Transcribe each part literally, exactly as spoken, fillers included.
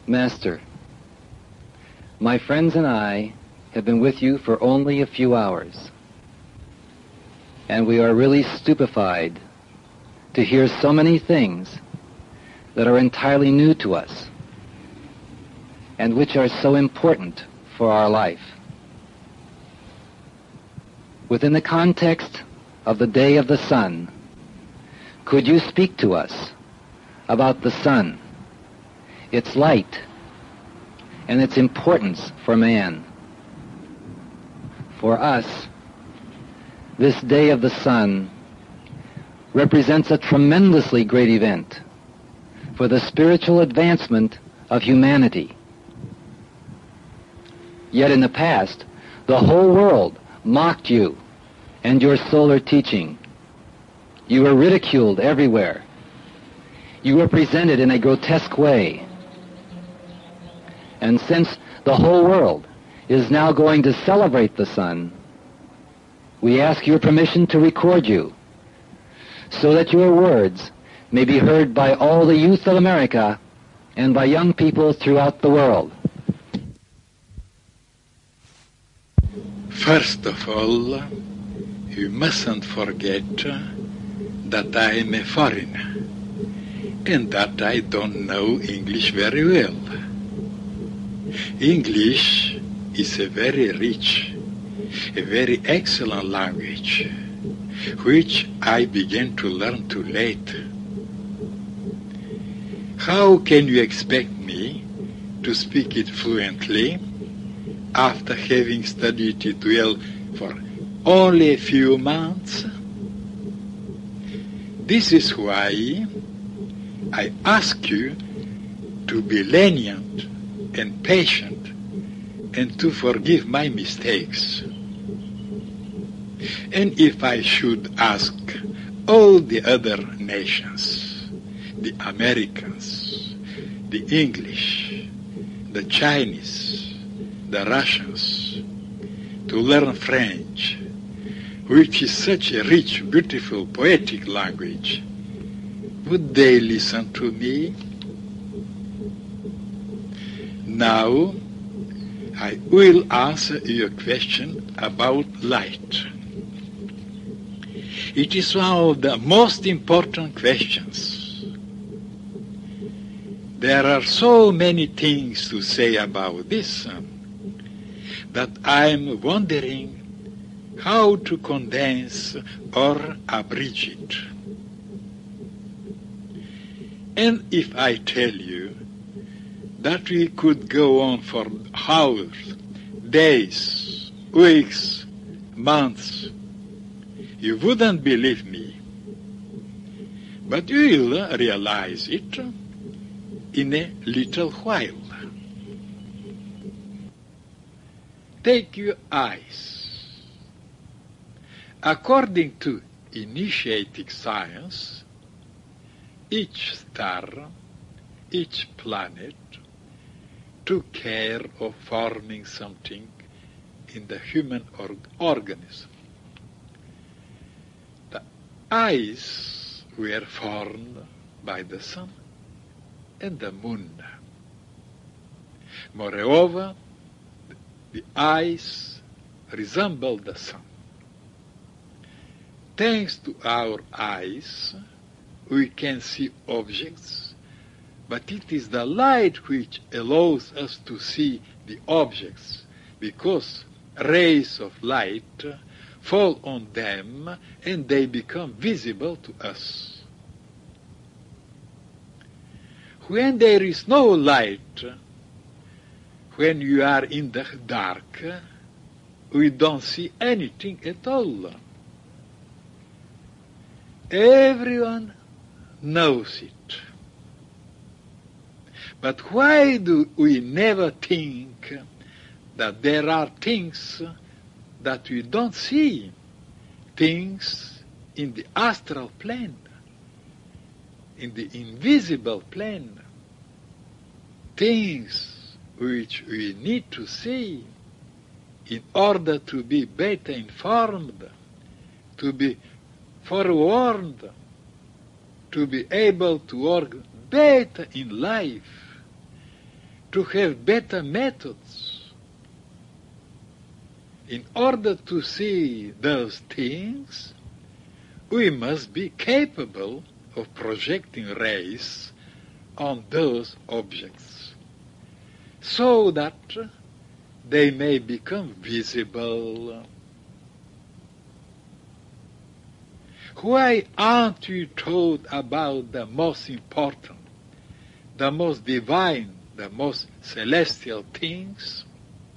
Master, my friends and I have been with you for only a few hours, and we are really stupefied to hear so many things that are entirely new to us and which are so important for our life. Within the context of the Day of the Sun, could you speak to us about the sun, its light, and its importance for man? For us, this Day of the Sun represents a tremendously great event for the spiritual advancement of humanity. Yet in the past, the whole world mocked you and your solar teaching. You were ridiculed everywhere. You were presented in a grotesque way. And since the whole world is now going to celebrate the sun, we ask your permission to record you so that your words may be heard by all the youth of America and by young people throughout the world. First of all, you mustn't forget that I am a foreigner and that I don't know English very well. English is a very rich, a very excellent language, which I began to learn too late. How can you expect me to speak it fluently after having studied it well for only a few months? This is why I ask you to be lenient and patient and to forgive my mistakes. And if I should ask all the other nations, the Americans, the English, the Chinese, the Russians, to learn French, which is such a rich, beautiful, poetic language, would they listen to me? Now, I will answer your question about light. It is one of the most important questions. There are so many things to say about this uh, that I am wondering how to condense or abridge it. And if I tell you that we could go on for hours, days, weeks, months, you wouldn't believe me. But you will realize it in a little while. Take your eyes. According to initiatic science, each star, each planet, took care of forming something in the human org- organism. The eyes were formed by the sun and the moon. Moreover, the eyes resemble the sun. Thanks to our eyes, we can see objects, but it is the light which allows us to see the objects, because rays of light fall on them and they become visible to us. When there is no light, when you are in the dark, we don't see anything at all. Everyone knows it. But why do we never think that there are things that we don't see, things in the astral plane, in the invisible plane, things which we need to see in order to be better informed, to be forewarned, to be able to work better in life? to have better methods. In order to see those things, we must be capable of projecting rays on those objects, so that they may become visible. Why aren't you taught about the most important, the most divine, the most celestial things?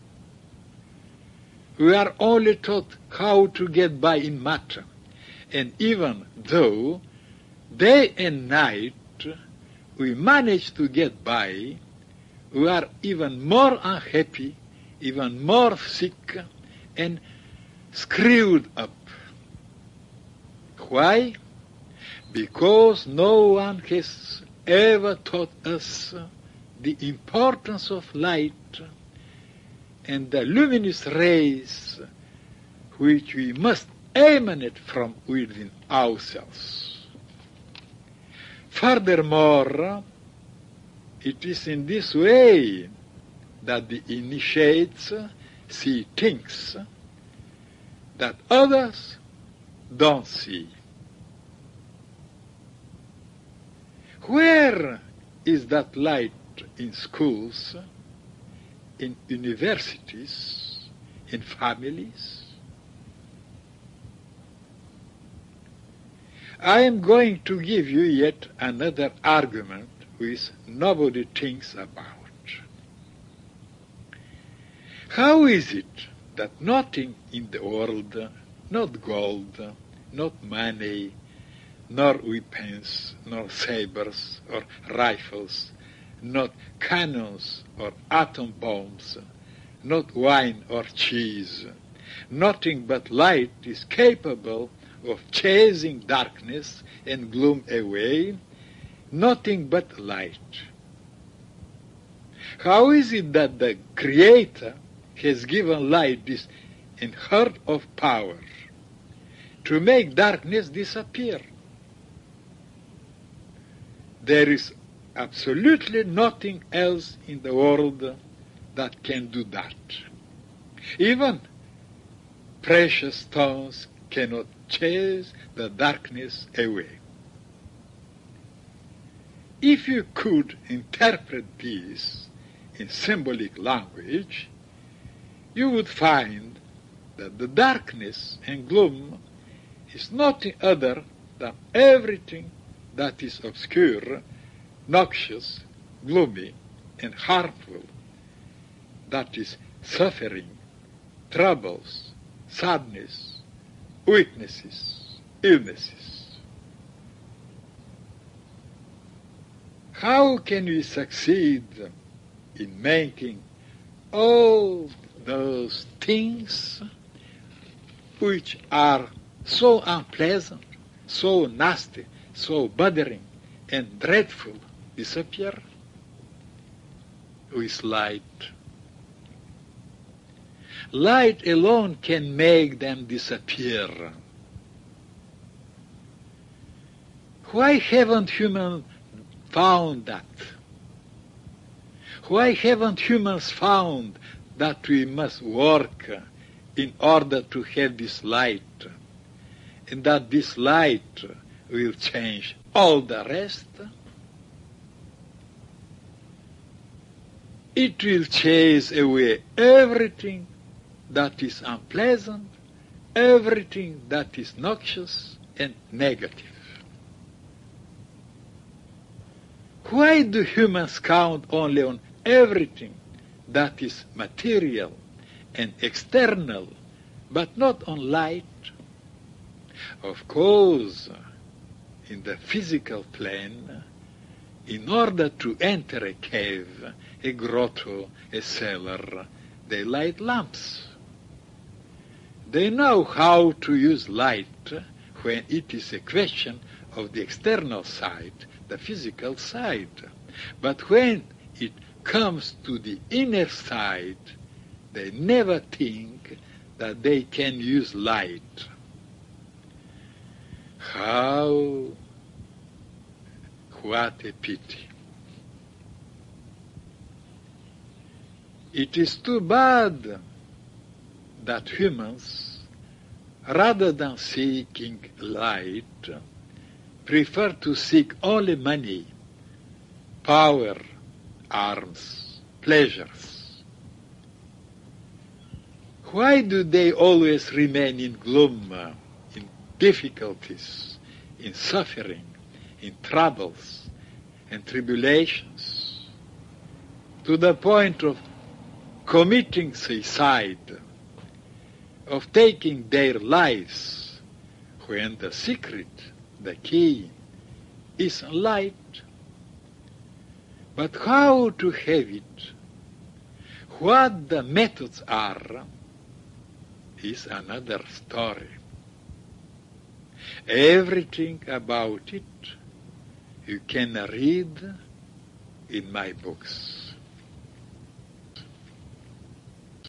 We are only taught how to get by in matter, and even though day and night we manage to get by, we are even more unhappy, even more sick, and screwed up. Why? Because no one has ever taught us the importance of light and the luminous rays which we must emanate from within ourselves. Furthermore, it is in this way that the initiates see things that others don't see. Where is that light in schools, in universities, in families? I am going to give you yet another argument which nobody thinks about. How is it that nothing in the world, not gold, not money, nor weapons, nor sabers or rifles, not cannons or atom bombs, not wine or cheese, nothing but light is capable of chasing darkness and gloom away, nothing but light? How is it that the Creator has given light this unheard of power to make darkness disappear? There is absolutely nothing else in the world that can do that. Even precious stones cannot chase the darkness away. If you could interpret this in symbolic language, you would find that the darkness and gloom is nothing other than everything that is obscure, noxious, gloomy, and harmful, that is suffering, troubles, sadness, weaknesses, illnesses. How can we succeed in making all those things which are so unpleasant, so nasty, so bothering and dreadful disappear? With light. Light alone can make them disappear. Why haven't humans found that? Why haven't humans found that we must work in order to have this light, and that this light will change all the rest? It will chase away everything that is unpleasant, everything that is noxious and negative. Why do humans count only on everything that is material and external, but not on light? Of course, in the physical plane, in order to enter a cave, a grotto, a cellar, they light lamps. They know how to use light when it is a question of the external side, the physical side. But when it comes to the inner side, they never think that they can use light. How, what a pity. It is too bad that humans, rather than seeking light, prefer to seek only money, power, arms, pleasures. Why do they always remain in gloom, in difficulties, in suffering, in troubles and tribulations, to the point of committing suicide, of taking their lives, when the secret, the key, is light? But how to have it, what the methods are, is another story. Everything about it you can read in my books.